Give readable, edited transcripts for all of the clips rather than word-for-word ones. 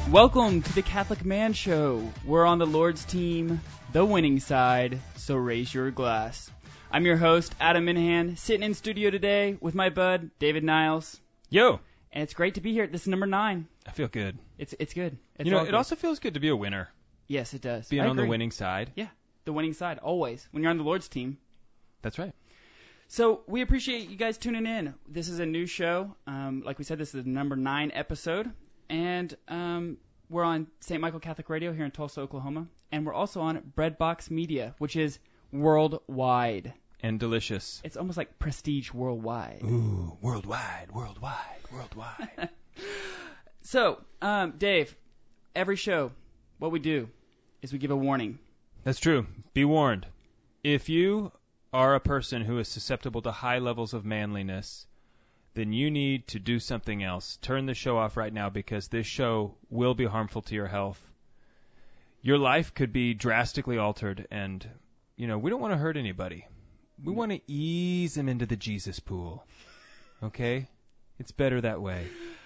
Welcome to the Catholic Man Show. We're on the Lord's team, the winning side, so raise your glass. I'm your host, Adam Minahan, sitting in studio today with my bud, David Niles. Yo! And it's great to be here. This is number 9. I feel good. It's good. It's you know, all it good. also feels good to be a winner. Yes, it does. Being I on the agree. winning side. Yeah, the winning side, always. When you're on the Lord's team. That's right. So we appreciate you guys tuning in. This is a new show. Like we said, this is the number 9 episode. And we're on St. Michael Catholic Radio here in Tulsa, Oklahoma. And we're also on Breadbox Media, which is worldwide. And delicious. It's almost like prestige worldwide. Ooh, worldwide, worldwide, worldwide. So, Dave, every show, what we do is we give a warning. That's true. Be warned. If you are a person who is susceptible to high levels of manliness, then you need to do something else. Turn the show off right now because this show will be harmful to your health. Your life could be drastically altered, and, you know, we don't want to hurt anybody. We want to ease them into the Jesus pool. Okay? It's better that way.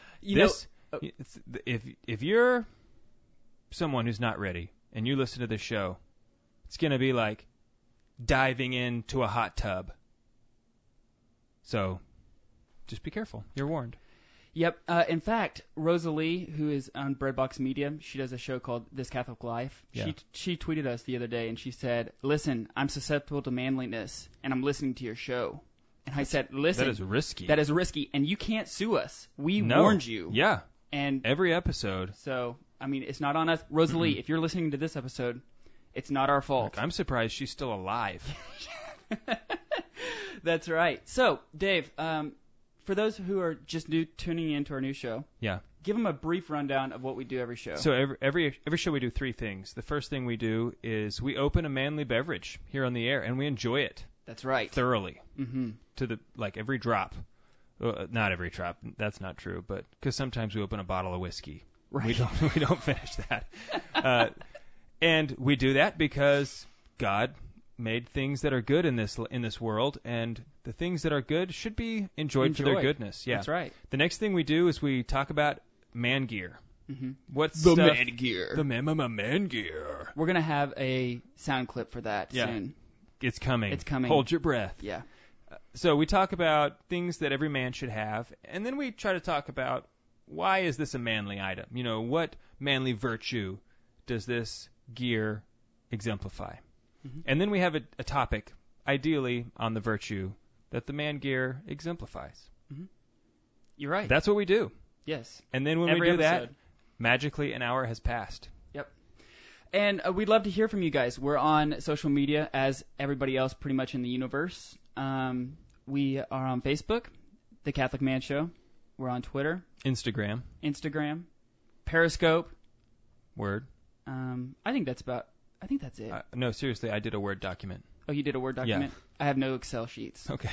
If you're someone who's not ready and you listen to this show, it's going to be like diving into a hot tub. So just be careful. You're warned. Yep. In fact, Rosalie, who is on Breadbox Media, she does a show called This Catholic Life. Yeah. She tweeted us the other day, and she said, listen, I'm susceptible to manliness, and I'm listening to your show. And I said, listen. That is risky. That is risky, and you can't sue us. We No. warned you. Yeah. And Every episode. so, I mean, it's not on us. Rosalie, if you're listening to this episode, it's not our fault. I'm surprised she's still alive. That's right. So, Dave, for those who are just tuning into our new show, Yeah. give them a brief rundown of what we do every show. So every show we do 3 things. The first thing we do is we open a manly beverage here on the air, and we enjoy it That's right. thoroughly Mm-hmm. to the every drop. Not every drop. That's not true, but because sometimes we open a bottle of whiskey. Right. We don't finish that. And we do that because God made things that are good in this world, and the things that are good should be enjoyed for their goodness. Yeah. That's right. The next thing we do is we talk about man gear. Mm-hmm. What's The stuff- man gear. The man gear. We're going to have a sound clip for that Yeah. soon. It's coming. It's coming. Hold your breath. Yeah. So we talk about things that every man should have, and then we try to talk about why is this a manly item? You know, what manly virtue does this gear exemplify? Mm-hmm. And then we have a topic, ideally on the virtue that the man gear exemplifies. You're right. That's what we do. yes. And then when Every we do episode. that, magically an hour has passed. Yep. And we'd love to hear from you guys. We're on social media as everybody else pretty much in the universe. We are on Facebook, The Catholic Man Show. We're on Twitter, Instagram. Periscope. Word. I think that's it. No, seriously, I did a Word document. Oh, you did a Word document? I have no Excel sheets. Okay.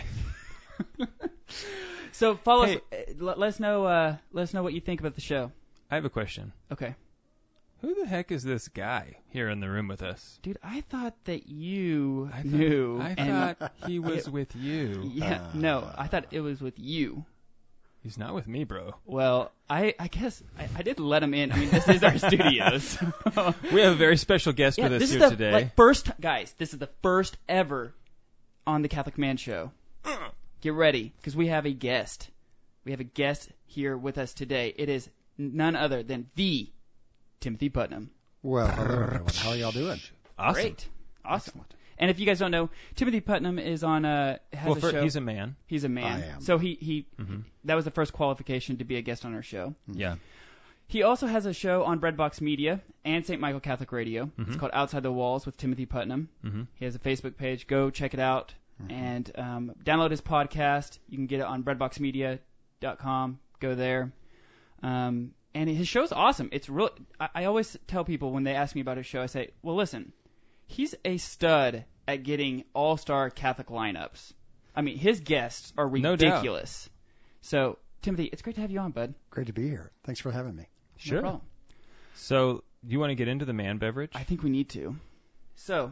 So follow Hey. us. Let us know what you think about the show. I have a question. Okay. Who the heck is this guy here in the room with us? Dude, I thought that you knew. I and thought he was with you. Yeah, no, I thought it was with you. He's not with me, bro. Well, I guess I did let him in. I mean, this is our studios. We have a very special guest with us this here is the today. guys. This is the first ever on the Catholic Man Show. Get ready, because we have a guest. We have a guest here with us today. It is none other than the Timothy Putnam. Well, hello everyone. How are y'all doing? Awesome. Great, awesome. And if you guys don't know, Timothy Putnam is on has a show. He's a man. He's a man. I am. So he that was the first qualification to be a guest on our show. Yeah. He also has a show on Breadbox Media and St. Michael Catholic Radio. It's called Outside the Walls with Timothy Putnam. He has a Facebook page. Go check it out and download his podcast. You can get it on breadboxmedia.com. Go there. And his show's awesome. It's real. I always tell people when they ask me about his show, I say, well, listen, he's a stud at getting all-star Catholic lineups. I mean, his guests are ridiculous. So, Timothy, it's great to have you on, bud. Great to be here. Thanks for having me. Sure. No problem. So, you want to get into the man beverage? I think we need to. So,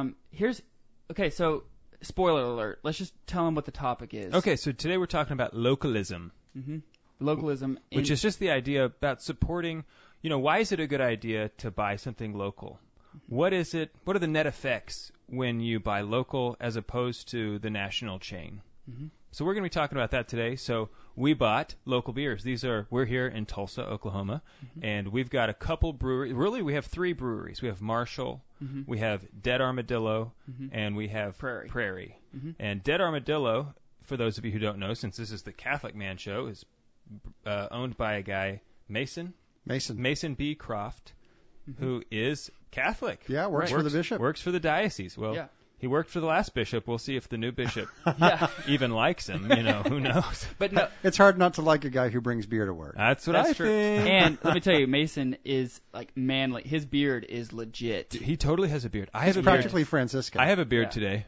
so spoiler alert. Let's just tell them what the topic is. Okay, so today we're talking about localism. Localism. Which is just the idea about supporting, why is it a good idea to buy something local? What is it? What are the net effects when you buy local as opposed to the national chain? Mm-hmm. So we're going to be talking about that today. So we bought local beers. We're here in Tulsa, Oklahoma, and we've got a couple breweries. Really, we have 3 breweries. We have Marshall, we have Dead Armadillo, and we have Prairie. And Dead Armadillo, for those of you who don't know, since this is the Catholic Man Show, is owned by a guy, Mason B. Croft, who is Catholic. Yeah, works for the bishop. Works for the diocese. Well, yeah. He worked for the last bishop. We'll see if the new bishop Yeah. even likes him. Who knows? But no, It's hard not to like a guy who brings beer to work. That's what that's I true. think. And let me tell you, Mason is like manly. His beard is legit. He totally has a beard. I He's have a practically beard. Franciscan. I have a beard Yeah. today.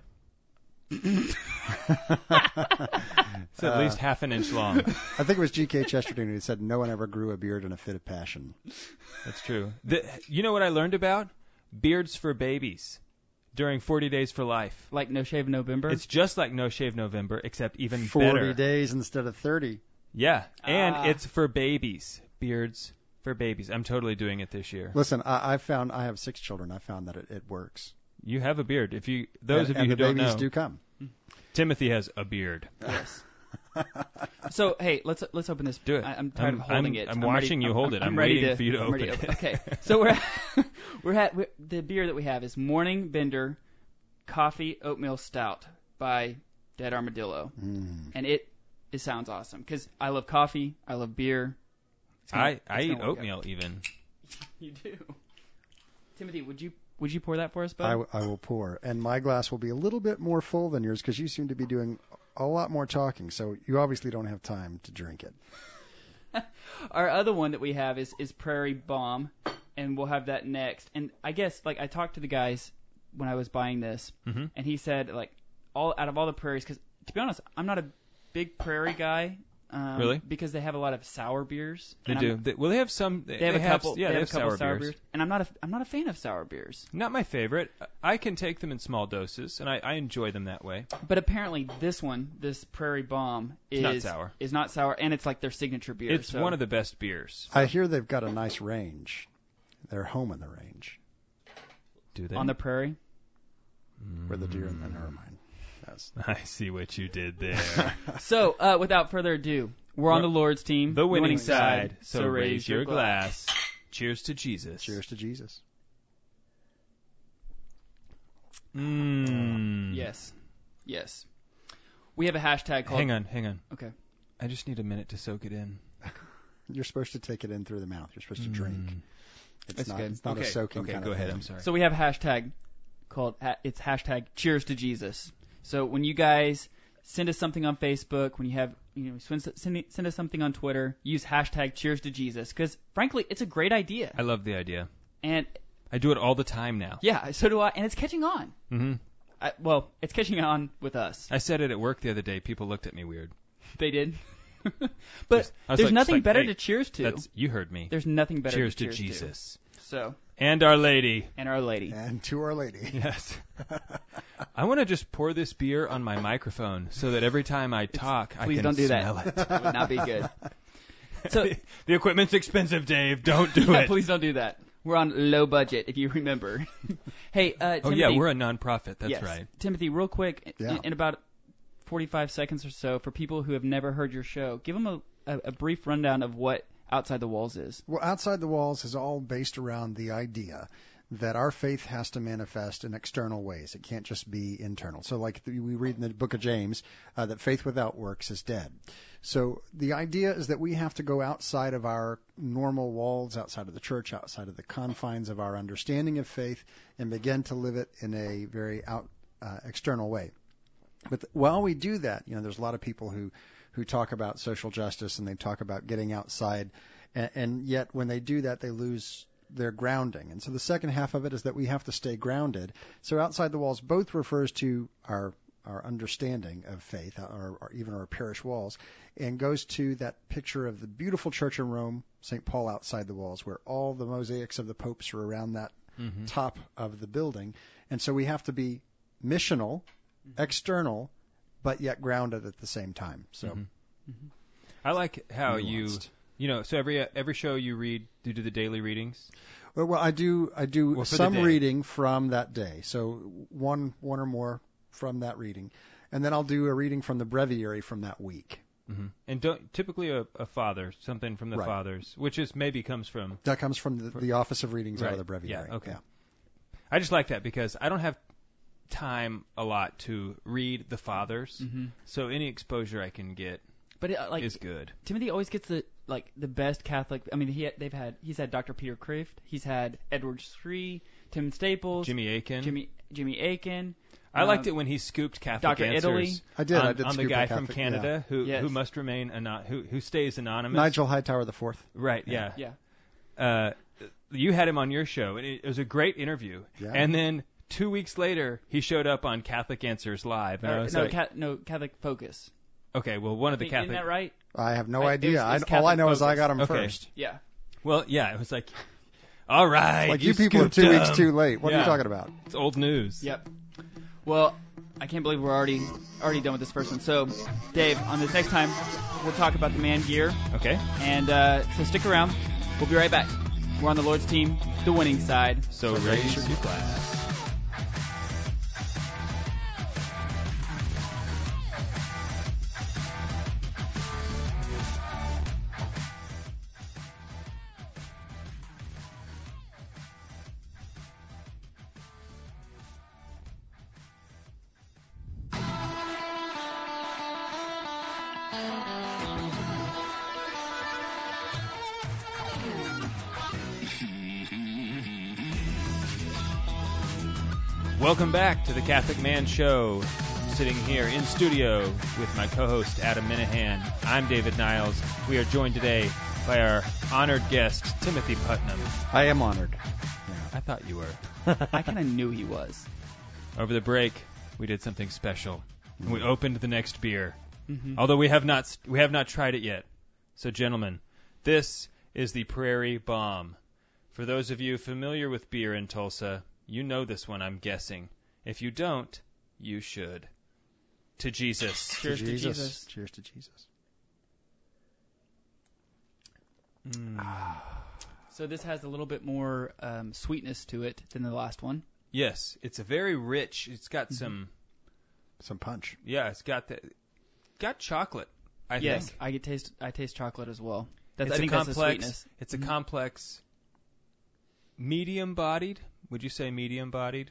It's at least half an inch long. I think it was G.K. Chesterton who said no one ever grew a beard in a fit of passion. That's true. You know what I learned about? Beards for babies during 40 Days for Life. Like No Shave November. It's just like No Shave November, except even 40 better. days instead of 30. Yeah, and Ah. it's for babies. Beards for babies. I'm totally doing it this year. Listen, I have 6 children. I found that it works. You have a beard. Those and, of you and who the don't babies know, do come. Timothy has a beard. Yes. So hey, let's open this. Do it. I'm tired of holding it. I'm watching you hold it. I'm ready waiting for you to I'm open ready it. Okay. So the beer that we have is Morning Bender Coffee Oatmeal Stout by Dead Armadillo, and it sounds awesome because I love coffee. I love beer. I eat oatmeal even. You do. Timothy, would you pour that for us, bud? I will pour. And my glass will be a little bit more full than yours because you seem to be doing a lot more talking. So you obviously don't have time to drink it. Our other one that we have is Prairie Bomb, and we'll have that next. And I guess, like, I talked to the guys when I was buying this, and he said, like, out of all the prairies, because, to be honest, I'm not a big prairie guy. Really? Because they have a lot of sour beers. They do. They have some. They have a couple. Yeah, they they have a couple sour sour beers. And I'm not a fan of sour beers. Not my favorite. I can take them in small doses, and I enjoy them that way. But apparently this Prairie Bomb, is not sour, and it's like their signature beer. It's one of the best beers. I hear they've got a nice range. They're home in the range. Do they? On the prairie. Where the deer and the never mind. Yes. I see what you did there. So, without further ado, we're on the Lord's team. The winning side. So raise your glass. glass. Cheers to Jesus. Cheers to Jesus. Yes. We have a hashtag called... Hang on. Okay. I just need a minute to soak it in. You're supposed to take it in through the mouth. You're supposed to drink. That's good. It's not a soaking kind go of ahead. thing. I'm sorry. So we have a hashtag called... It's hashtag Cheers to Jesus. So when you guys send us something on Facebook, when you have... send us something on Twitter, use hashtag Cheers to Jesus. Because, frankly, it's a great idea. I love the idea. And... I do it all the time now. Yeah, so do I. And it's catching on. Mm-hmm. Well, it's catching on with us. I said it at work the other day. People looked at me weird. They did. But there's nothing better to cheers to. You heard me. There's nothing better cheers to cheers to Jesus. So. And Our Lady. And Our Lady. And to Our Lady. Yes. I want to just pour this beer on my microphone so that every time I talk, I can don't do smell that. it. It would not be good. So the equipment's expensive, Dave. Don't do it. Please don't do that. We're on low budget, if you remember. Hey, Timothy. Oh, yeah, we're a nonprofit. That's yes. right. Timothy, real quick, Yeah. in about 45 seconds or so, for people who have never heard your show, give them a brief rundown of what Outside the Walls is. Well, Outside the Walls is all based around the idea that our faith has to manifest in external ways. It can't just be internal. So like we read in the book of James, that faith without works is dead. So the idea is that we have to go outside of our normal walls, outside of the church, outside of the confines of our understanding of faith, and begin to live it in a very external way. But while we do that, there's a lot of people who talk about social justice and they talk about getting outside, and yet when they do that, they lose their grounding. And so the second half of it is that we have to stay grounded. So Outside the Walls both refers to our understanding of faith, or even our parish walls, and goes to that picture of the beautiful church in Rome, St. Paul outside the walls, where all the mosaics of the popes are around that top of the building. And so we have to be missional, external, but yet grounded at the same time. So I like how nuanced. So every show you read, you do the daily readings. Well, I do for some the day. reading from that day. So one or more from that reading, and then I'll do a reading from the breviary from that week. Mm-hmm. And typically a father, something from the Right. fathers, which is maybe comes from. That comes from the Office of Readings out Right. of the breviary. Yeah. Okay. Yeah. I just like that because I don't have time a lot to read the fathers, so any exposure I can get But is good. Timothy always gets the best Catholic. I mean, he's had Dr. Peter Kreeft, he's had Edward Sri, Tim Staples, Jimmy Akin. Jimmy Akin. I liked it when he scooped Catholic Dr. Answers Italy. I did on the scoop guy a from Catholic, Canada Yes. who must remain who stays anonymous. Nigel Hightower IV. Right. Yeah. Yeah. You had him on your show, and it was a great interview. Yeah. And then 2 weeks later, he showed up on Catholic Answers Live, and I was like, Catholic Focus. okay, well, one of the Isn't Catholic. that right? I have no It idea. was All I Catholic know is I got him Okay. first. Yeah. Well, yeah, it was like, all right, Like you people are scooped 2 weeks him. too late. What are you Yeah. talking about? It's old news. Yep. Well, I can't believe we're already done with this first one. So, Dave, on this next time, we'll talk about the man gear. Okay. And so stick around. We'll be right back. We're on the Lord's team, the winning side. So raise your glass. Welcome back to the Catholic Man Show. Sitting here in studio with my co-host Adam Minahan. I'm David Niles. We are joined today by our honored guest Timothy Putnam. I am honored. I thought you were. I kind of knew he was. Over the break, we did something special. And we opened the next beer. Mm-hmm. Although we have not tried it yet. So, gentlemen, this is the Prairie Bomb. For those of you familiar with beer in Tulsa, you know this one, I'm guessing. If you don't, you should. To Jesus. Cheers to Jesus. Cheers to Jesus. So this has a little bit more sweetness to it than the last one. Yes, it's a very rich. It's got some punch. Yeah, it's got chocolate. I yes, think. I taste chocolate as well. It's I think a that's the complex. sweetness. It's a complex, medium-bodied. Would you say medium-bodied,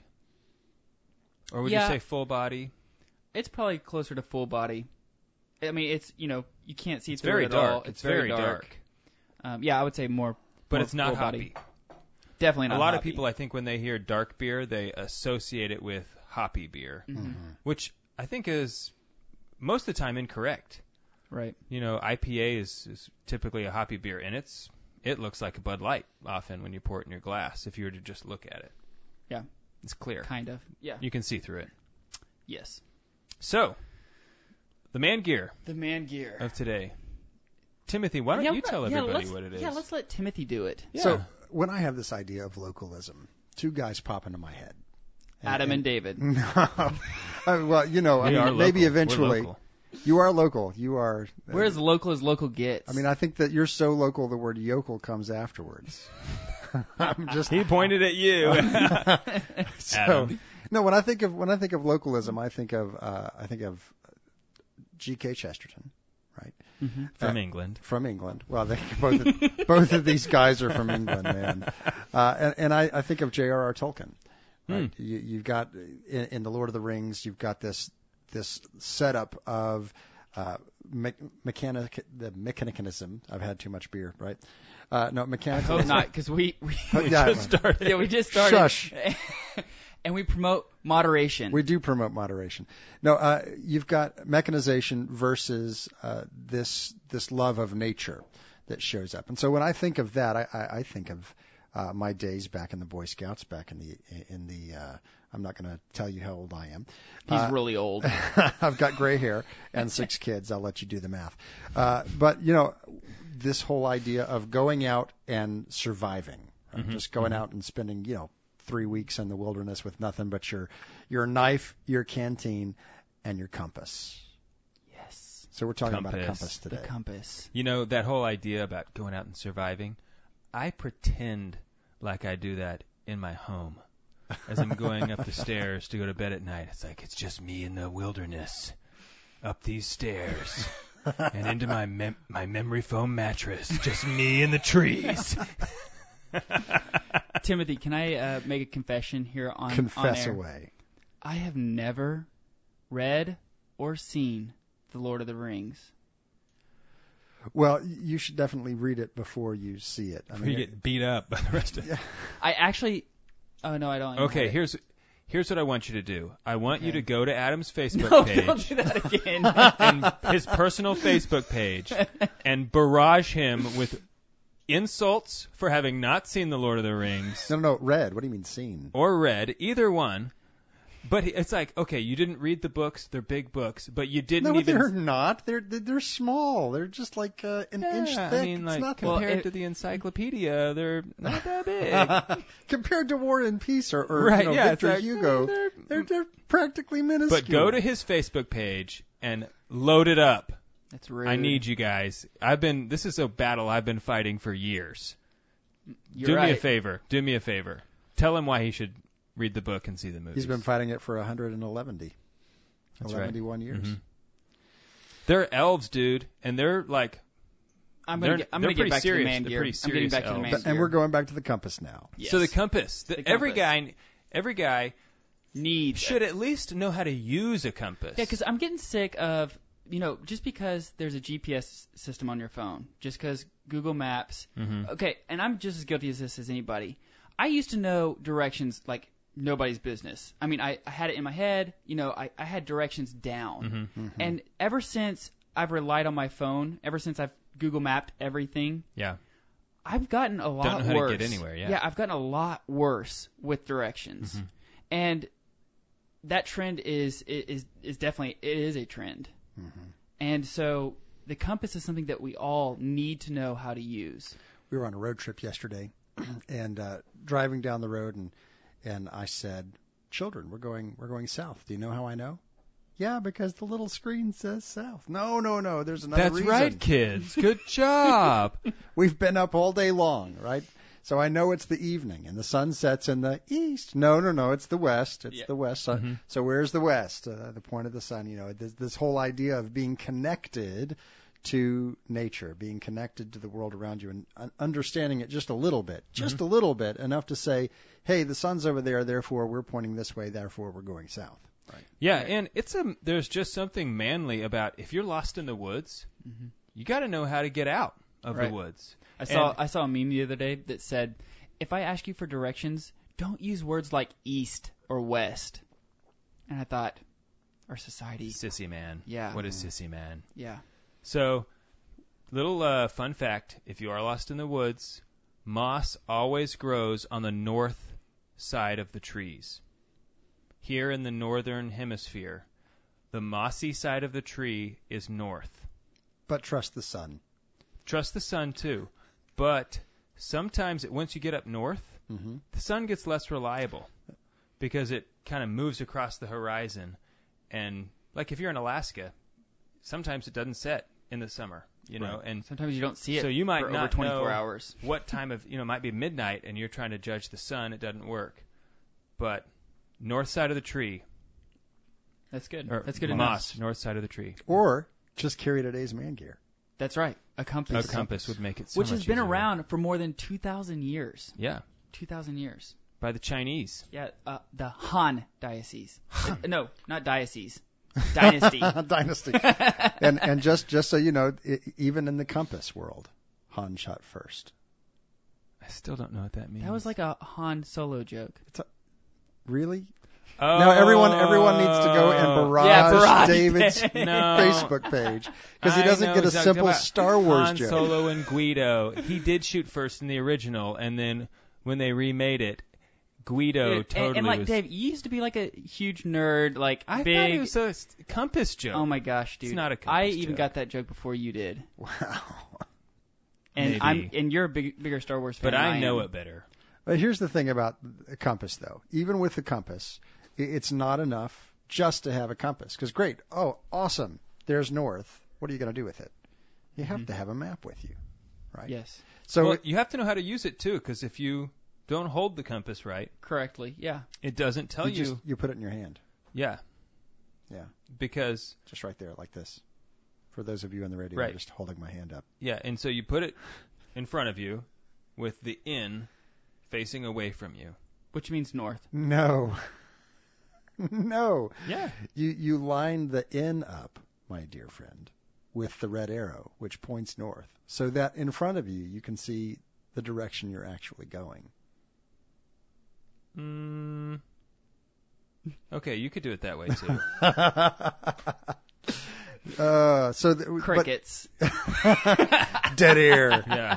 or would you say full body? It's probably closer to full body. I mean, it's you can't see It's through very it at dark. all. It's very dark. Yeah, I would say more. But more it's not full hoppy. body. Definitely not. A lot of hoppy. people, I think, when they hear dark beer, they associate it with hoppy beer, which I think is most of the time incorrect. Right. IPA is typically a hoppy beer, and it looks like a Bud Light often when you pour it in your glass. If you were to just look at it, Yeah. it's clear. Kind of. Yeah. You can see through it. Yes. So, the man gear The man gear. of today. Timothy, why don't you tell everybody what it is? Yeah, let's let Timothy do it. Yeah. So when I have this idea of localism, two guys pop into my head. Adam and David. Well, We are maybe local. eventually. We're local. You are local. You are. We're as local as local gets. I mean, I think that you're so local, the word yokel comes afterwards. I'm just. He pointed at you. So, Adam. no, when I think of localism, I think of G.K. Chesterton, right? From England. From England. Well, both of these guys are from England, man. And I think of J.R.R. Tolkien. Right? You've got in the Lord of the Rings, you've got this setup of the mechanicism. I've had too much beer, right? No, mechanical. Hope not, because we just started. Yeah, we just started. Shush. And we promote moderation. We do promote moderation. No, you've got mechanization versus this love of nature that shows up. And so when I think of that, I think of my days back in the Boy Scouts, back in the I'm not going to tell you how old I am. He's really old. I've got gray hair and 6 kids. I'll let you do the math. But this whole idea of going out and surviving, right? Just going out and spending 3 weeks in the wilderness with nothing but your knife, your canteen, and your compass. Yes. So we're talking about a compass today. The compass. You know, that whole idea about going out and surviving, I pretend like I do that in my home. As I'm going up the stairs to go to bed at night, it's like, it's just me in the wilderness, up these stairs, and into my memory foam mattress, just me in the trees. Timothy, can I make a confession here on Confess air? away. I have never read or seen The Lord of the Rings. Well, you should definitely read it before you see it. I Before you get beat up by the rest of it. I actually... Oh, no, I don't. Okay, here's what I want you to do. I want you to go to Adam's Facebook No, page. don't do that again. And his personal Facebook page and barrage him with insults for having not seen The Lord of the Rings No, read. What do you mean seen? or read, either one. But it's like, okay, you didn't read the books. They're big books, but you didn't No, even... they're not. They're small. They're just like an inch thick. I mean, like, it's nothing. compared to the encyclopedia, they're not that big. Compared to War and Peace or Right, yeah, Victor it's like, Hugo, they're practically minuscule. But go to his Facebook page and load it up. That's rude. I need you guys. This is a battle I've been fighting for years. You're Do right. me a favor. Do me a favor. Tell him why he should read the book and see the movie. He's been fighting it for 111 That's right. 111 years. Mm-hmm. They're elves, dude, and they're like... I'm gonna get pretty back serious. to the man They're gear. pretty I'm getting back to the serious man elves. gear. And we're going back to the compass now. Yes. So the compass. The Every compass. guy needs should at least know how to use a compass. Yeah, because I'm getting sick of, just because there's a GPS system on your phone, just because Google Maps. Mm-hmm. Okay, and I'm just as guilty of this as anybody. I used to know directions like nobody's business. I mean, I had it in my head. I had directions down. Mm-hmm. Mm-hmm. And ever since I've relied on my phone, ever since I've Google Mapped everything, Yeah. I've gotten a lot Don't know how worse. to get anywhere, yeah. Yeah, I've gotten a lot worse with directions. Mm-hmm. And that trend is definitely, it is a trend. Mm-hmm. And so the compass is something that we all need to know how to use. We were on a road trip yesterday, and driving down the road, and I said, "Children, we're going south. Do you know how I know?" "Yeah, because the little screen says south." No. There's another That's reason. right, kids. Good job. We've been up all day long, right? So I know it's the evening, and the sun sets in the east. No, it's the west. It's the west. So, Mm-hmm. so where's the west? The point of the sun. This whole idea of being connected to nature, being connected to the world around you, and understanding it just a little bit, enough to say, hey, the sun's over there, therefore we're pointing this way, therefore we're going south. Right. Yeah, and there's just something manly about if you're lost in the woods, you got to know how to get out of the woods. I saw a meme the other day that said, if I ask you for directions, don't use words like east or west. And I thought, our society. Sissy man. Yeah. What is sissy man? Yeah. So, little fun fact, if you are lost in the woods, moss always grows on the north side of the trees. Here in the northern hemisphere, the mossy side of the tree is north. But trust the sun. Trust the sun, too. But sometimes, once you get up north, the sun gets less reliable because it kind of moves across the horizon. And, like, if you're in Alaska, sometimes it doesn't set in the summer, know, and sometimes you don't see it so you might for not over 24 know hours. What time of, it might be midnight and you're trying to judge the sun, it doesn't work. But north side of the tree. That's good. Or That's good moss, enough. north side of the tree. Or just carry today's man gear. That's right. A compass. A compass would make it so Which much has been easier. around for more than 2,000 years. Yeah, 2,000 years. by the Chinese. Yeah, the Han diocese. No, not diocese. Dynasty. Dynasty. and just so you know, even in the compass world, Han shot first. I still don't know what that means. That was like a Han Solo joke. Really? Oh, Now everyone needs to go and barrage David's No. Facebook page because he I doesn't know get a exactly simple about Star Wars Han joke. Solo and Guido. He did shoot first in the original, and then when they remade it, Guido totally and like was. Dave, you used to be like a huge nerd, like I big. thought it was a compass joke. Oh my gosh, dude! It's not a compass I even joke. got that joke before you did. Wow. And Maybe. you're a bigger Star Wars fan. But I than know am. it better. But here's the thing about a compass, though. Even with the compass, it's not enough just to have a compass. Because great, awesome, there's north. what are you going to do with it? You have to have a map with you, right? Yes. So well, you have to know how to use it too, because if you don't hold the compass right, Correctly, yeah. it doesn't tell you. you put it in your hand. Yeah. Yeah. Because Just right there, like this. For those of you on the radio, Right. I'm just holding my hand up. yeah, and so you put it in front of you with the in facing away from you. Which means north. No. No. Yeah. You line the N up, my dear friend, with the red arrow, which points north, so that in front of you can see the direction you're actually going. Okay, you could do it that way too. Crickets. Dead air. Yeah.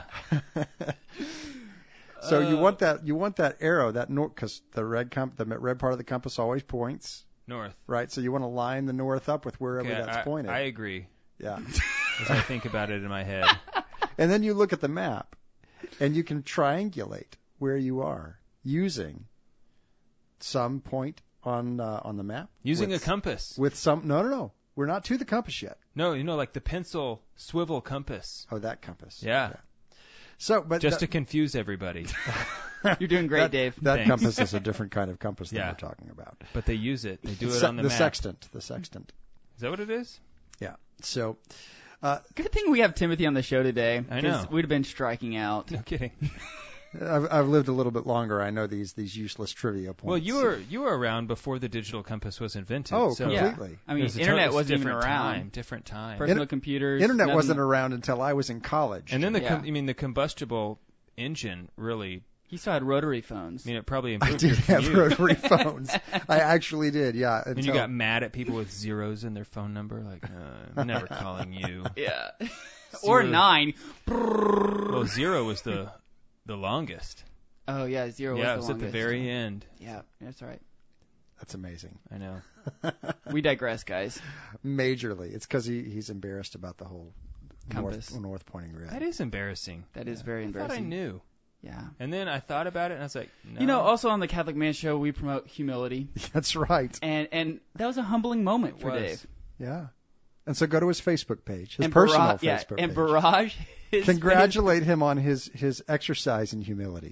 So you want that arrow, that north, because the red part of the compass always points North. right. So you want to line the north up with wherever Okay, that's pointed. I agree. Yeah. As I think about it in my head. And then you look at the map, and you can triangulate where you are using some point on the map. Using with, a compass. With some no. We're not to the compass yet. No, like the pencil swivel compass. Oh, that compass. Yeah. So, but Just to confuse everybody. You're doing great, Dave. That Thanks. compass is a different kind of compass than Yeah. we're talking about. But they use it. They do it on the map. Sextant. The sextant. Is that what it is? Yeah. So, Good thing we have Timothy on the show today. I know. 'cause we'd have been striking out. No kidding. I've lived a little bit longer. I know these useless trivia points. Well, you were around before the digital compass was invented. Oh, so completely. Yeah. I it mean, was a internet it was wasn't even different around. time, different time. Personal computers. Internet nothing. wasn't around until I was in college. And then Yeah. the combustible engine really. He still had rotary phones. I mean, it probably I improved did your have commute. rotary phones. I actually did, yeah. And you got mad at people with zeros in their phone number, like, I'm never calling you. Yeah. Or 9. Well, 0 was the longest. Oh, yeah, 0 Yeah, it was was the at the longest. very end. Yeah, that's right. That's amazing. I know. We digress, guys. Majorly. It's because he's embarrassed about the whole Compass. north pointing grid. That is embarrassing. That is very I thought embarrassing. I knew. Yeah. And then I thought about it, and I was like, no. You know, also on the Catholic Man Show, we promote humility. That's right. And that was a humbling moment It for was. Dave. Yeah. And so go to his Facebook page, his And personal Barrage, Facebook and page. Barrage is Congratulate him on his exercise in humility.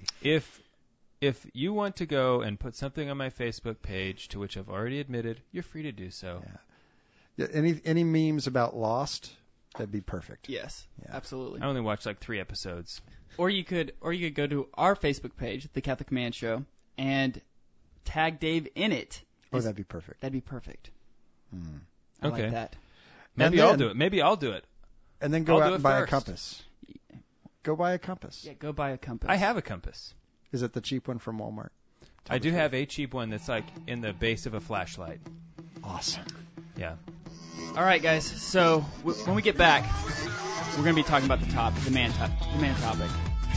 If you want to go and put something on my Facebook page, to which I've already admitted, you're free to do so. Yeah. Yeah, any memes about Lost, that'd be perfect. Yes, Yeah. absolutely. I only watched like 3 episodes. Or you could go to our Facebook page, The Catholic Man Show, and tag Dave in it. Oh, that'd be perfect. That'd be perfect. Hmm. I Okay. like that. Maybe And I'll then- do it. Maybe I'll do it. And then go I'll out do and it buy a first. compass. Go buy a compass. Yeah, go buy a compass. I have a compass. Is it the cheap one from Walmart? I do have a cheap one that's like in the base of a flashlight. Awesome. Yeah. All right, guys. So when we get back, we're going to be talking about the man topic.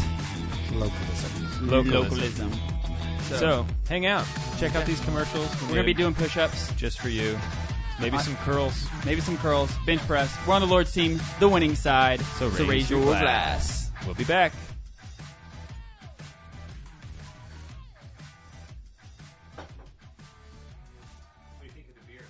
Localism. Localism. So hang out. Check out these commercials. We're going to be doing push-ups, just for you. Maybe some curls. maybe some curls, bench press. We're on the Lord's team, the winning side. So So raise your glass. We'll be back. What do you think of the beer?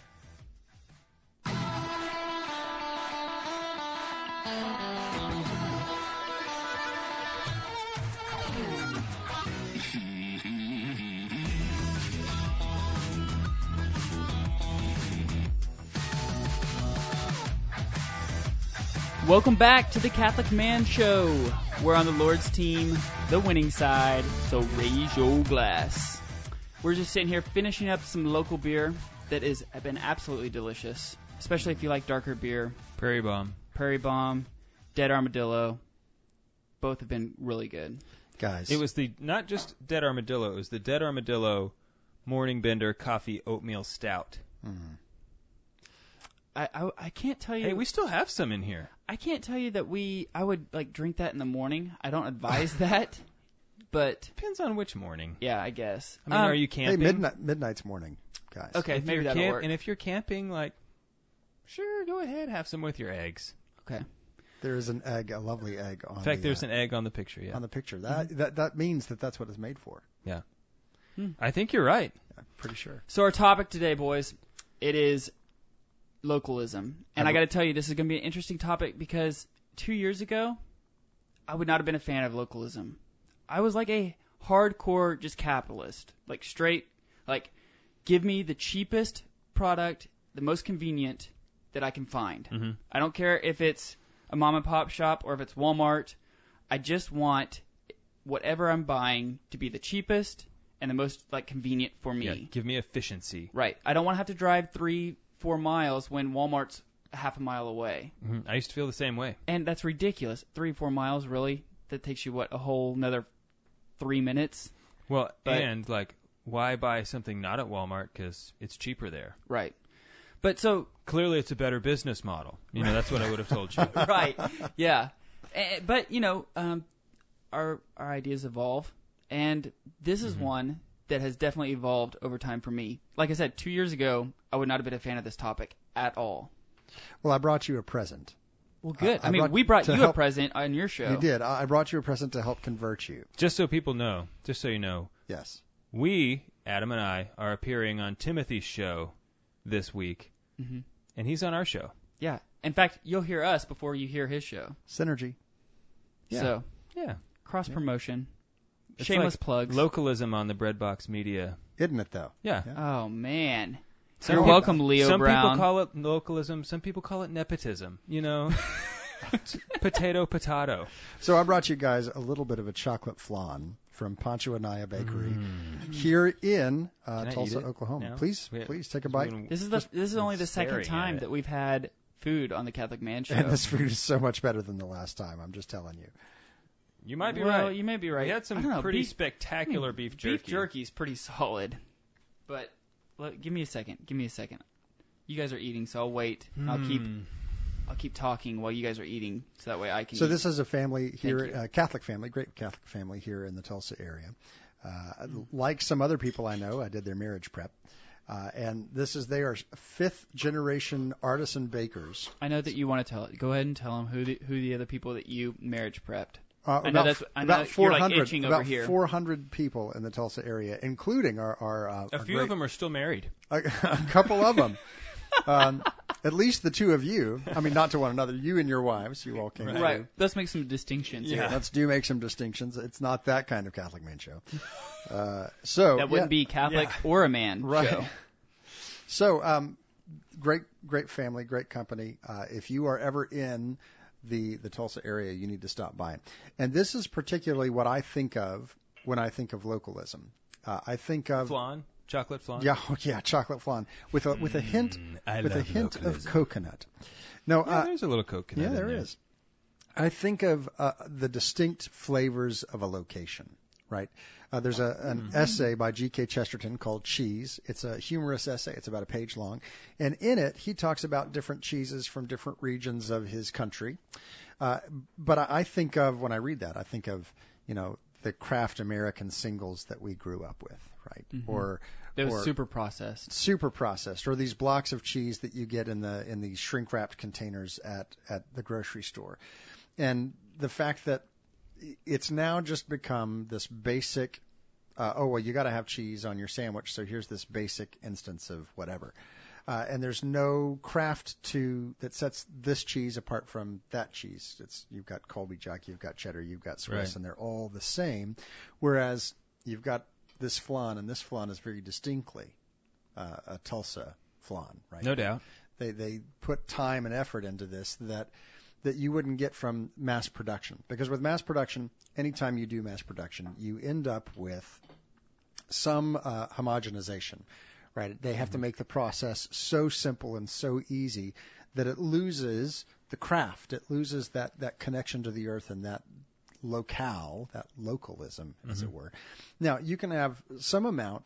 Welcome back to the Catholic Man Show. We're on the Lord's team, the winning side, so raise your glass. We're just sitting here finishing up some local beer that has been absolutely delicious, especially if you like darker beer. Prairie Bomb. Prairie Bomb, Dead Armadillo, both have been really good. Guys. It was not just Dead Armadillo, it was the Dead Armadillo Morning Bender Coffee Oatmeal Stout. Mhm. I can't tell you. Hey, we still have some in here. I can't tell you that I would like drink that in the morning. I don't advise that, but Depends on which morning. yeah, I guess. I mean, are you Hey, camping? midnight's morning, guys. Okay, If maybe you're that'll work. And if you're camping, like, sure, go ahead, have some with your eggs. Okay. There is an egg, a lovely egg on In fact, the, there's an egg on the picture, yeah. on the picture. That means that's what it's made for. I think you're right. I'm pretty sure. So our topic today, boys, it is localism. And I got to tell you, this is going to be an interesting topic because 2 years ago, I would not have been a fan of localism. I was like a hardcore just capitalist, like straight, like give me the cheapest product, the most convenient that I can find. Mm-hmm. I don't care if it's a mom and pop shop or if it's Walmart. I just want whatever I'm buying to be the cheapest and the most like convenient for me. Yeah, give me efficiency. Right. I don't want to have to drive 3-4 miles when Walmart's half a mile away. Mm-hmm. I used to feel the same way. And that's ridiculous. 3-4 miles, really? That takes you, what, a whole another 3 minutes? Well, and like, why buy something not at Walmart because it's cheaper there? Right. But so... Clearly it's a better business model. You know, that's what I would have told you. Right. Yeah. But, you know, our ideas evolve. And this is one that has definitely evolved over time for me. Like I said, 2 years ago, I would not have been a fan of this topic at all. Well, I brought you a present. Well, good. We brought you a present on your show. You did. I brought you a present to help convert you. Just so people know, just so you know. Yes. We, Adam and I, are appearing on Timothy's show this week. Mm-hmm. And he's on our show. Yeah. In fact, you'll hear us before you hear his show. Synergy. Yeah. So, yeah. Cross-promotion. It's Shameless like plugs. Localism on the Breadbox Media. Isn't it, though? Yeah. Oh, man. Some You're people- welcome, Leo Some Brown. people call it localism. Some people call it nepotism. You know, potato. So I brought you guys a little bit of a chocolate flan from Pancho Anaya Bakery here in I Tulsa, eat it Oklahoma. now? Please take a bite. This is only the second staring time at it. that we've had food on the Catholic Man Show. And this food is so much better than the last time. I'm just telling you. You might be Well, right. you may be right. We had I don't some know, pretty beef- spectacular beef jerky. Beef jerky's pretty solid. But give me a second. You guys are eating, so I'll wait. I'll keep talking while you guys are eating, so that way I can. So eat. this is a family here, Thank you. a Catholic family, great Catholic family here in the Tulsa area. Like some other people I know, I did their marriage prep. And they are fifth generation artisan bakers. I know that you want to tell it. Go ahead and tell them who the other people that you marriage prepped. I know about you're, like, 400, itching over about here. 400 people in the Tulsa area, including our A few of them are still married. a couple of them. At least the two of you. I mean, not to one another. You and your wives. You all came. Right. Let's make some distinctions. Yeah. Here. Let's make some distinctions. It's not that kind of Catholic Man show. So That wouldn't be Catholic or a man right. show. So great family, great company. If you are ever in the Tulsa area, you need to stop by. And this is particularly what I think of when I think of localism. I think of Flan, chocolate flan. yeah, chocolate flan with a hint of coconut. No, Yeah, there's a little coconut. yeah, in there is. I think of the distinct flavors of a location, right? There's an essay by G.K. Chesterton called Cheese. It's a humorous essay. It's about a page long. And in it, he talks about different cheeses from different regions of his country. But I think of, when I read that, I think of, the Kraft American singles that we grew up with, right? Or Those super processed. Or these blocks of cheese that you get in these shrink wrapped containers at the grocery store. And the fact that it's now just become this basic, you got to have cheese on your sandwich, so here's this basic instance of whatever. And there's no craft that sets this cheese apart from that cheese. You've got Colby Jack, you've got cheddar, you've got Swiss, Right. and they're all the same. Whereas you've got this flan, and this flan is very distinctly a Tulsa flan, right? No doubt. They put time and effort into this that you wouldn't get from mass production. Because with mass production, anytime you do mass production, you end up with some homogenization, right? They have to make the process so simple and so easy that it loses the craft. It loses that connection to the earth and that locale, that localism, as it were. Now, you can have some amount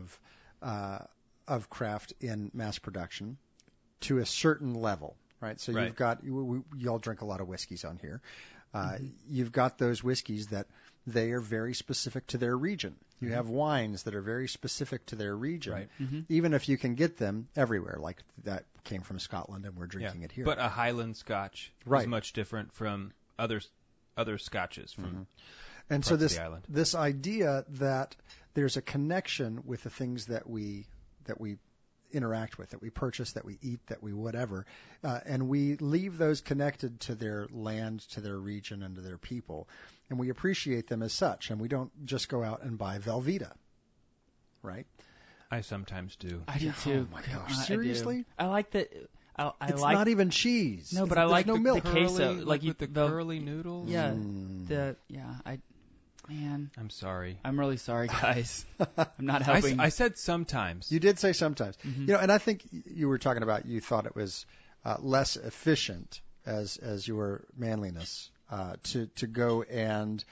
of craft in mass production to a certain level. Right, so Right. you've got you all drink a lot of whiskeys on here. You've got those whiskeys that they are very specific to their region. You have wines that are very specific to their region, Right. even if you can get them everywhere. Like that came from Scotland, and we're drinking it here. But a Highland Scotch Right. is much different from other Scotches from and so parts of this the island. this idea that there's a connection with the things that we interact with, that we purchase, that we eat, that we whatever, and we leave those connected to their land, to their region, and to their people, and we appreciate them as such, and we don't just go out and buy Velveeta, right? I sometimes do. I do too. Oh my gosh, seriously? I like that. It's not even cheese. No, but I like no the milk. queso, like with the curly noodles. Yeah, Mm. Man, I'm sorry. I'm really sorry, guys. I'm not helping. I said sometimes. You did say sometimes. Mhm. You know, and I think you were talking about you thought it was less efficient as your manliness to go and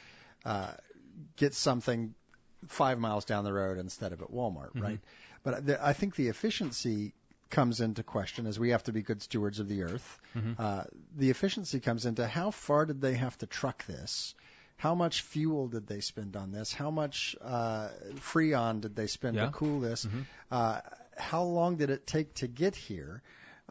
get something 5 miles down the road instead of at Walmart, Mhm. right? But I think the efficiency comes into question as we have to be good stewards of the earth. Mhm. The efficiency comes into how far did they have to truck this? How much fuel did they spend on this? How much Freon did they spend to cool this? Mhm. How long did it take to get here?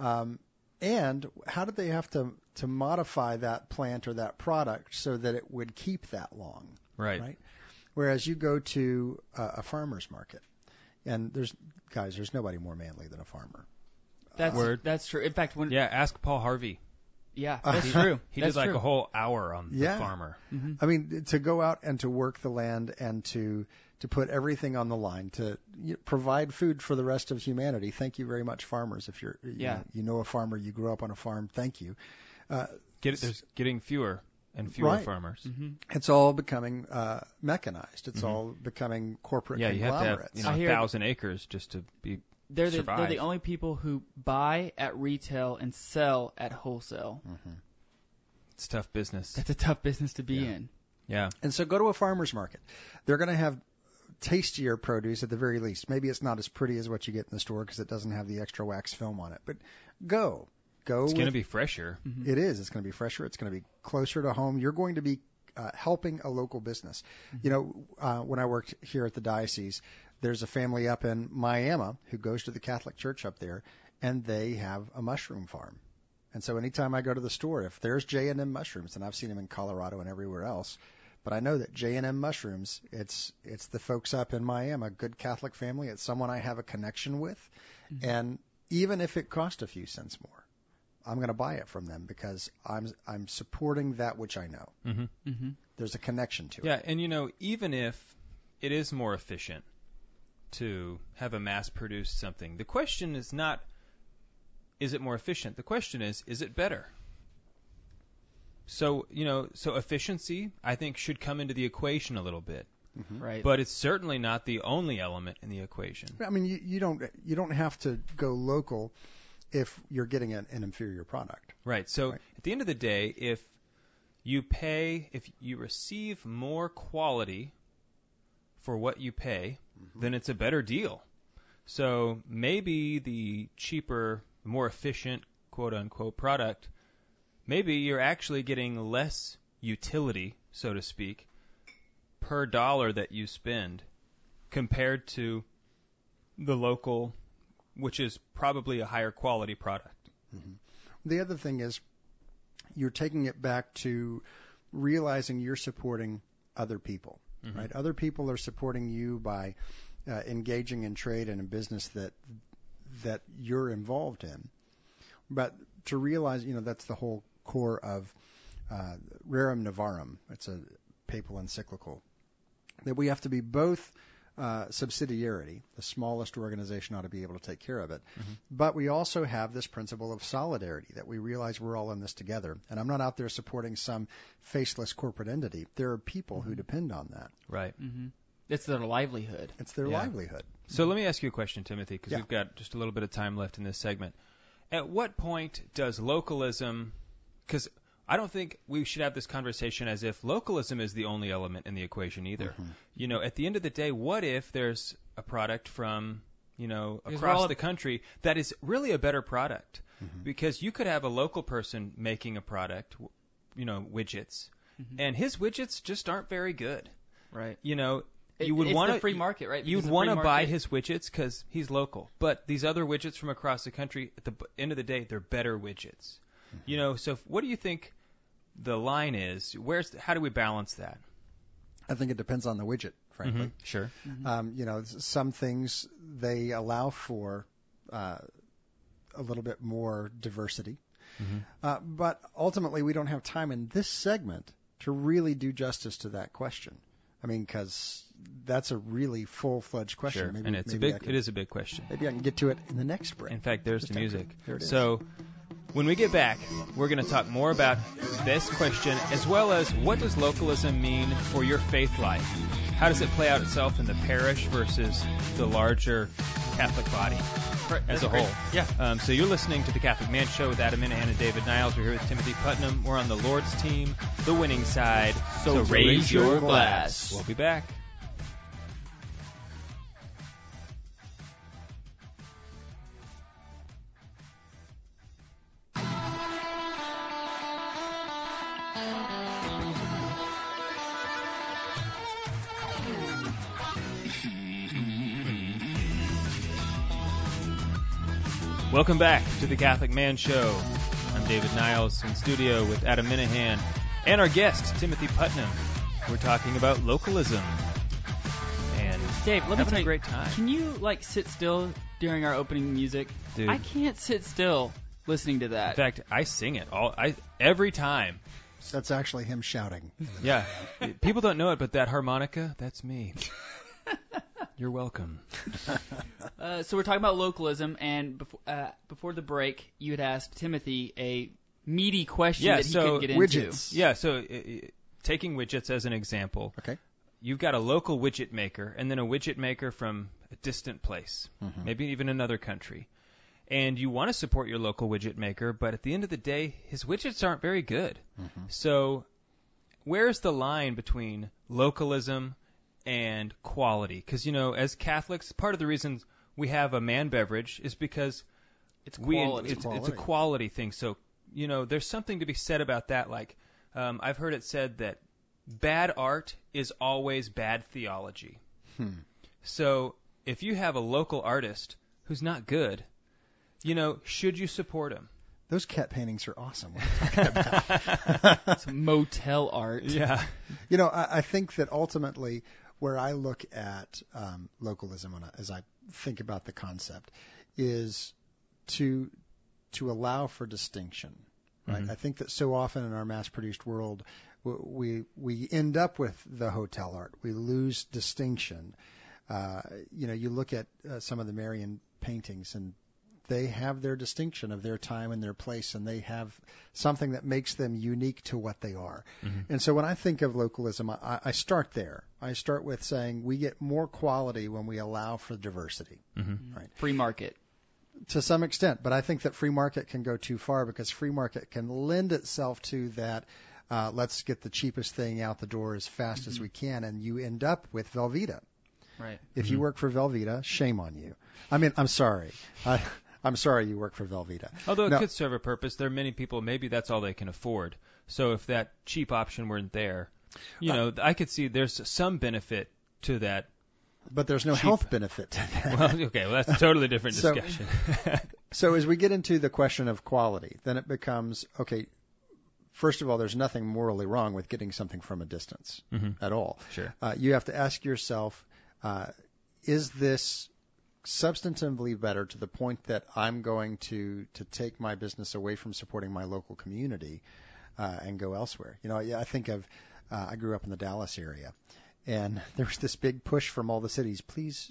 And how did they have to modify that plant or that product so that it would keep that long? Right. Whereas you go to a farmer's market, and there's nobody more manly than a farmer. That's true. In fact, Ask Paul Harvey. Yeah, that's true. He that's did like true. a whole hour on the farmer. Mm-hmm. I mean, to go out and to work the land and to put everything on the line to provide food for the rest of humanity. Thank you very much, farmers. If you know a farmer, you grew up on a farm. Thank you. There's getting fewer and fewer farmers. Mm-hmm. It's all becoming mechanized. It's all becoming corporate conglomerates. You have to have 1,000 acres just to be. They're the only people who buy at retail and sell at wholesale. Mm-hmm. It's tough business. That's a tough business to be in. Yeah. And so go to a farmer's market. They're going to have tastier produce at the very least. Maybe it's not as pretty as what you get in the store because it doesn't have the extra wax film on it. But go. It's going to be fresher. Mm-hmm. It is. It's going to be fresher. It's going to be closer to home. You're going to be helping a local business. Mm-hmm. You know, when I worked here at the diocese, there's a family up in Miami who goes to the Catholic Church up there, and they have a mushroom farm. And so anytime I go to the store, if there's J&M mushrooms, and I've seen them in Colorado and everywhere else, but I know that J&M mushrooms, it's the folks up in Miami, a good Catholic family. It's someone I have a connection with. Mm-hmm. And even if it cost a few cents more, I'm going to buy it from them because I'm supporting that which I know. Mm-hmm. Mm-hmm. There's a connection to it. Yeah, and even if it is more efficient to have a mass-produced something, the question is not, is it more efficient? The question is it better? So, so efficiency, I think, should come into the equation a little bit. Mm-hmm. Right. But it's certainly not the only element in the equation. I mean, you don't have to go local if you're getting an inferior product. Right. So at the end of the day, if you receive more quality for what you pay, mm-hmm. then it's a better deal. So maybe the cheaper, more efficient, quote unquote, product, maybe you're actually getting less utility, so to speak, per dollar that you spend compared to the local, which is probably a higher quality product. Mm-hmm. The other thing is you're taking it back to realizing you're supporting other people, mm-hmm. right? Other people are supporting you by engaging in trade and in business that you're involved in. But to realize, that's the whole core of Rerum Novarum. It's a papal encyclical that we have to be both subsidiarity. The smallest organization ought to be able to take care of it. Mm-hmm. But we also have this principle of solidarity, that we realize we're all in this together. And I'm not out there supporting some faceless corporate entity. There are people mm-hmm. who depend on that. Right. Mm-hmm. It's their livelihood. It's their livelihood. So let me ask you a question, Timothy, because we've got just a little bit of time left in this segment. At what point does localism, because I don't think we should have this conversation as if localism is the only element in the equation either. Mm-hmm. At the end of the day, what if there's a product from, across the country that is really a better product? Mm-hmm. Because you could have a local person making a product, widgets, mm-hmm. and his widgets just aren't very good. Right. You would want the free market, right? You'd want to buy his widgets because he's local. But these other widgets from across the country, at the end of the day, they're better widgets. Mm-hmm. So what do you think the line is? How do we balance that? I think it depends on the widget, frankly. Mm-hmm. Sure. Mm-hmm. Some things they allow for a little bit more diversity. Mm-hmm. But ultimately, we don't have time in this segment to really do justice to that question. I mean, because that's a really full-fledged question. Sure, Maybe, and it is a big question. Maybe I can get to it in the next break. In fact, there's the music. There it is. So when we get back, we're going to talk more about this question, as well as what does localism mean for your faith life? How does it play out itself in the parish versus the larger Catholic body as a whole? Yeah. So you're listening to the Catholic Man Show with Adam Minahan and David Niles. We're here with Timothy Putnam. We're on the Lord's team, the winning side. So raise your glass. We'll be back. Welcome back to the Catholic Man Show. I'm David Niles in studio with Adam Minahan and our guest, Timothy Putnam. We're talking about localism. And Dave, let me having tell a you, great time. Can you sit still during our opening music? Dude. I can't sit still listening to that. In fact, I sing it every time. That's actually him shouting. Yeah. People don't know it, but that harmonica, that's me. You're welcome. So we're talking about localism, and before the break, you had asked Timothy a meaty question that he couldn't get widgets. into. Yeah, so taking widgets as an example. Okay. You've got a local widget maker and then a widget maker from a distant place, maybe even another country. And you want to support your local widget maker, but at the end of the day, his widgets aren't very good. So where's the line between localism and quality? Because, as Catholics, part of the reason we have a man beverage is because It's quality. It's a quality thing. So, there's something to be said about that. Like, I've heard it said that bad art is always bad theology. So if you have a local artist who's not good, should you support him? Those cat paintings are awesome. What are you talking about? It's motel art. Yeah. I think that ultimately where I look at localism as I think about the concept is to allow for distinction. Right? I think that so often in our mass-produced world, we end up with the hotel art. We lose distinction. You look at some of the Marian paintings, and they have their distinction of their time and their place, and they have something that makes them unique to what they are. And so when I think of localism, I start there. I start with saying we get more quality when we allow for diversity. Right? Free market. To some extent, but I think that free market can go too far because free market can lend itself to that let's get the cheapest thing out the door as fast as we can, and you end up with Velveeta. Right. If you work for Velveeta, shame on you. I mean, I'm sorry. I'm sorry you work for Velveeta. Although it could serve a purpose, there are many people, maybe that's all they can afford. So if that cheap option weren't there, I could see there's some benefit to that. But there's no health benefit to that. Well, that's a totally different discussion. So as we get into the question of quality, then it becomes, okay, first of all, there's nothing morally wrong with getting something from a distance at all. Sure. You have to ask yourself, is this substantively better to the point that I'm going to take my business away from supporting my local community and go elsewhere? I think of, I grew up in the Dallas area. And there was this big push from all the cities, please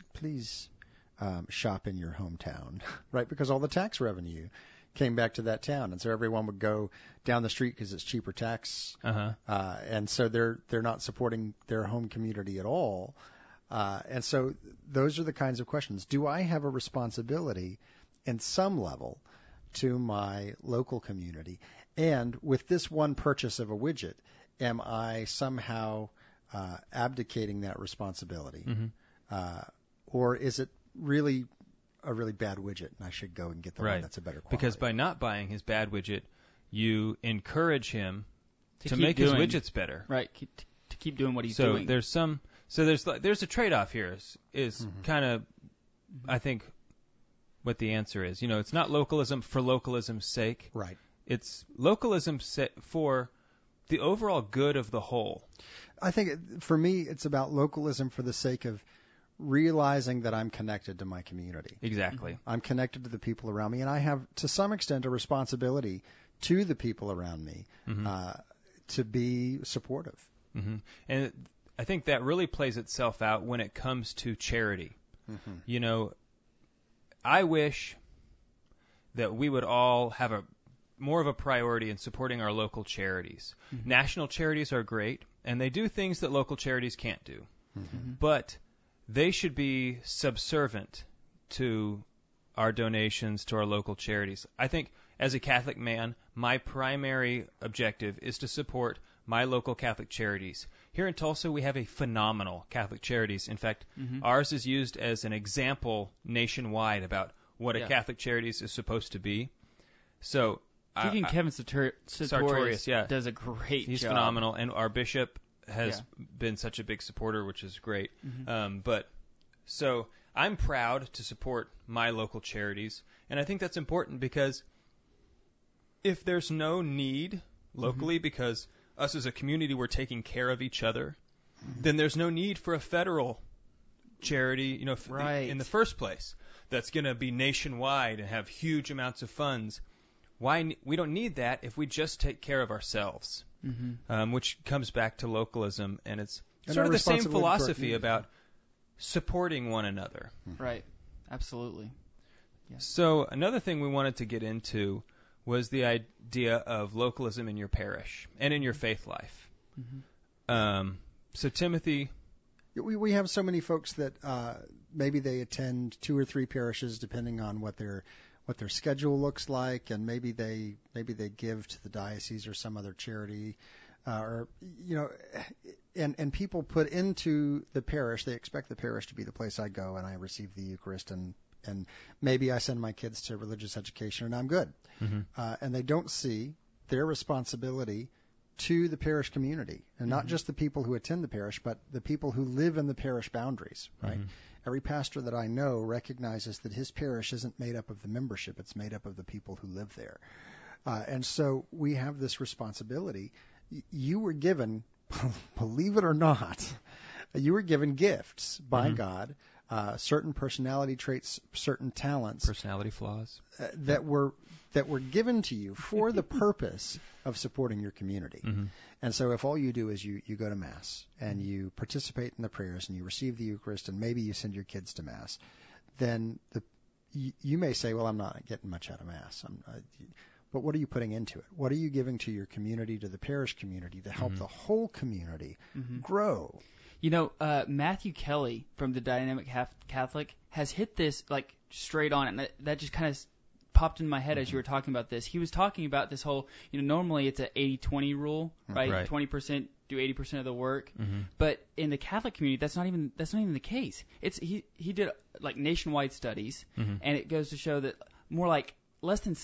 shop in your hometown, right? Because all the tax revenue came back to that town, and so everyone would go down the street because it's cheaper tax, and so they're not supporting their home community at all. And so those are the kinds of questions. Do I have a responsibility in some level to my local community? And with this one purchase of a widget, am I somehow abdicating that responsibility? Or is it really a really bad widget and I should go and get the one that's a better quality? Because by not buying his bad widget, you encourage him to make his widgets better. Right, to keep doing what he's doing. There's a trade-off here is kind of, I think, what the answer is. It's not localism for localism's sake. Right. It's localism for the overall good of the whole. I think for me, it's about localism for the sake of realizing that I'm connected to my community. Exactly. I'm connected to the people around me, and I have, to some extent, a responsibility to the people around me to be supportive. Mm-hmm. And I think that really plays itself out when it comes to charity. Mm-hmm. You know, I wish that we would all have more of a priority in supporting our local charities. Mm-hmm. National charities are great, and they do things that local charities can't do. Mm-hmm. But they should be subservient to our donations to our local charities. I think as a Catholic man, my primary objective is to support my local Catholic charities. Here in Tulsa, we have a phenomenal Catholic charities. In fact, ours is used as an example nationwide about what a Catholic charities is supposed to be. So Deacon Kevin Sartorius does a great job. He's phenomenal, and our bishop has been such a big supporter, which is great. Mm-hmm. So I'm proud to support my local charities, and I think that's important because if there's no need locally because us as a community we're taking care of each other, then there's no need for a federal charity, in the first place that's going to be nationwide and have huge amounts of funds. We don't need that if we just take care of ourselves, which comes back to localism, and it's sort of the same philosophy about supporting one another. Right. Absolutely. Yeah. So another thing we wanted to get into was the idea of localism in your parish and in your faith life. So Timothy, we have so many folks that maybe they attend 2 or 3 parishes depending on what their schedule looks like, and maybe they give to the diocese or some other charity, and people put into the parish. They expect the parish to be the place I go and I receive the Eucharist, and maybe I send my kids to religious education and I'm good. And they don't see their responsibility to the parish community, and not just the people who attend the parish, but the people who live in the parish boundaries, right? Every pastor that I know recognizes that his parish isn't made up of the membership, it's made up of the people who live there. And so we have this responsibility. You were given, believe it or not, you were given gifts by God, certain personality traits, certain talents, personality flaws that were given to you for the purpose of supporting your community. And so if all you do is you go to Mass and you participate in the prayers and you receive the Eucharist and maybe you send your kids to Mass, then you may say, well, I'm not getting much out of Mass. But what are you putting into it? What are you giving to your community, to the parish community, to help the whole community grow? Matthew Kelly from the Dynamic Catholic has hit this like straight on, and that just kind of popped in my head as you were talking about this. He was talking about this whole, normally it's an 80-20 rule, right? 20% do 80% of the work, but in the Catholic community, that's not even the case. He did like nationwide studies, and it goes to show that more like less than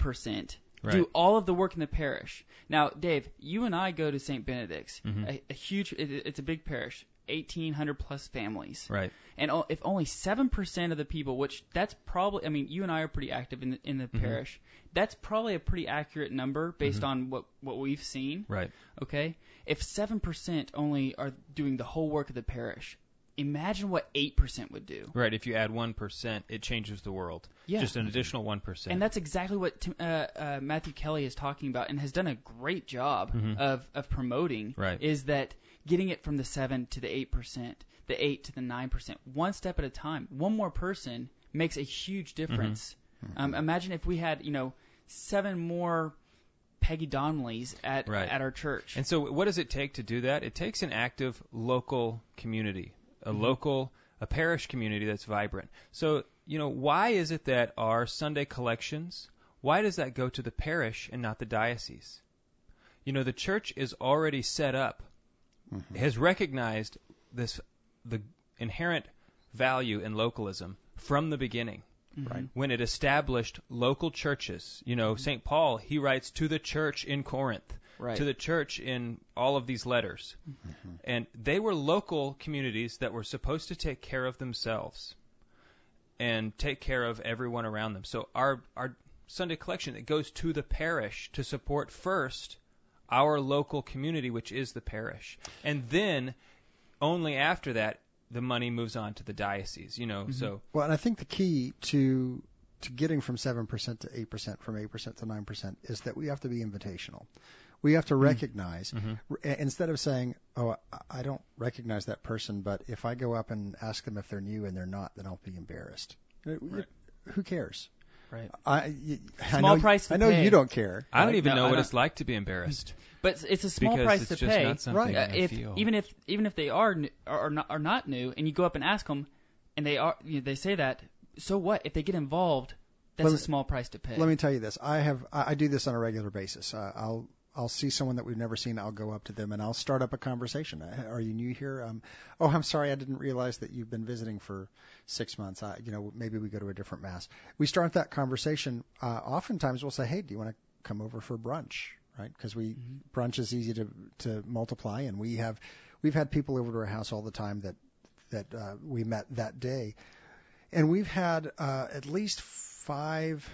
7% do all of the work in the parish. Now, Dave, you and I go to St. Benedict's, a huge, it's a big parish, 1,800 plus families. Right. And if only 7% of the people, which that's probably, you and I are pretty active in the parish, that's probably a pretty accurate number based on what we've seen. Right. Okay? If 7% only are doing the whole work of the parish, imagine what 8% would do. Right. If you add 1%, it changes the world. Yeah. Just an additional 1%. And that's exactly what Matthew Kelly is talking about and has done a great job of promoting. Right. Is that getting it from the 7 to the 8%, the 8 to the 9%, one step at a time. One more person makes a huge difference. Imagine if we had, 7 more Peggy Donnellys at our church. And so what does it take to do that? It takes an active local community. A parish community that's vibrant. So, why is it that our Sunday collections, why does that go to the parish and not the diocese? The church is already set up, has recognized the inherent value in localism from the beginning. Right. When it established local churches, St. Paul, he writes to the church in Corinth. Right. To the church in all of these letters. And they were local communities that were supposed to take care of themselves and take care of everyone around them. So our Sunday collection, it goes to the parish to support first our local community, which is the parish. And then only after that the money moves on to the diocese, so. Well, and I think the key to getting from 7% to 8%, from 8% to 9%, is that we have to be invitational. We have to recognize, instead of saying, oh, I don't recognize that person, but if I go up and ask them if they're new and they're not, then I'll be embarrassed. Right. Who cares? Right. I price to know pay. you don't care. I don't even know what it's like to be embarrassed. But it's a small because price it's to just pay. not something I If feel. even if they are not new, and you go up and ask them, and they say that, so what? If they get involved, that's a small price to pay. Let me tell you this. I do this on a regular basis. I'll see someone that we've never seen. I'll go up to them and I'll start up a conversation. Are you new here? Oh, I'm sorry. I didn't realize that you've been visiting for 6 months. Maybe we go to a different mass. We start that conversation. Oftentimes we'll say, hey, do you want to come over for brunch? Right? Because brunch is easy to multiply, and we've had people over to our house all the time that we met that day, and we've had at least five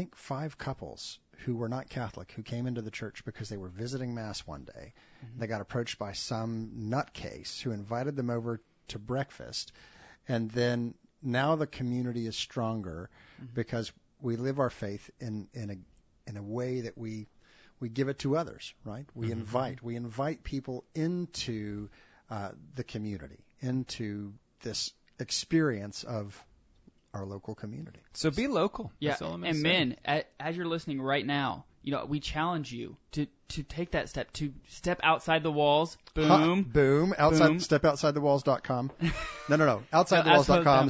couples who were not Catholic who came into the church because they were visiting Mass one day. They got approached by some nutcase who invited them over to breakfast, and then now the community is stronger because we live our faith in a way that we give it to others, right? We invite people into the community, into this experience of our local community. So be local. Yeah, That's all I'm and say. men, as you're listening right now, we challenge you to take that step, to step outside the walls. Boom. Boom. StepoutsideTheWalls.com. No. OutsideTheWalls.com.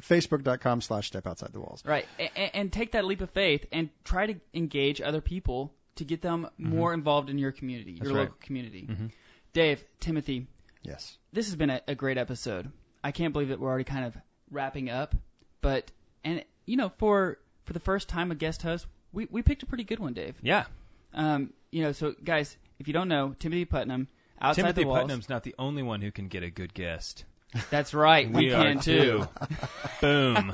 Facebook.com/StepOutsideTheWalls. Right, and take that leap of faith and try to engage other people to get them more involved in your community, your local community. Dave, Timothy. Yes. This has been a great episode. I can't believe that we're already kind of wrapping up, but for the first time a guest host, we picked a pretty good one, Dave. Yeah. So guys, if you don't know, Timothy Putnam, Outside Timothy the Walls. Putnam's not the only one who can get a good guest. That's right. We can too. Boom.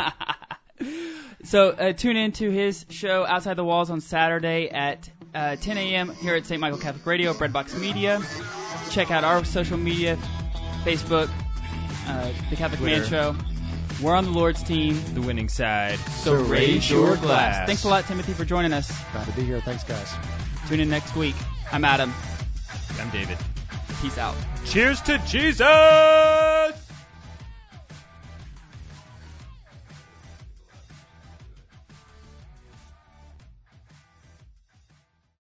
So tune in to his show Outside the Walls on Saturday at 10 a.m. here at St. Michael Catholic Radio, Breadbox Media. Check out our social media, Facebook, The Catholic Twitter. Man Show. We're on the Lord's team. The winning side. So raise your glass. Thanks a lot, Timothy, for joining us. Glad to be here. Thanks, guys. Tune in next week. I'm Adam. I'm David. Peace out. Cheers to Jesus!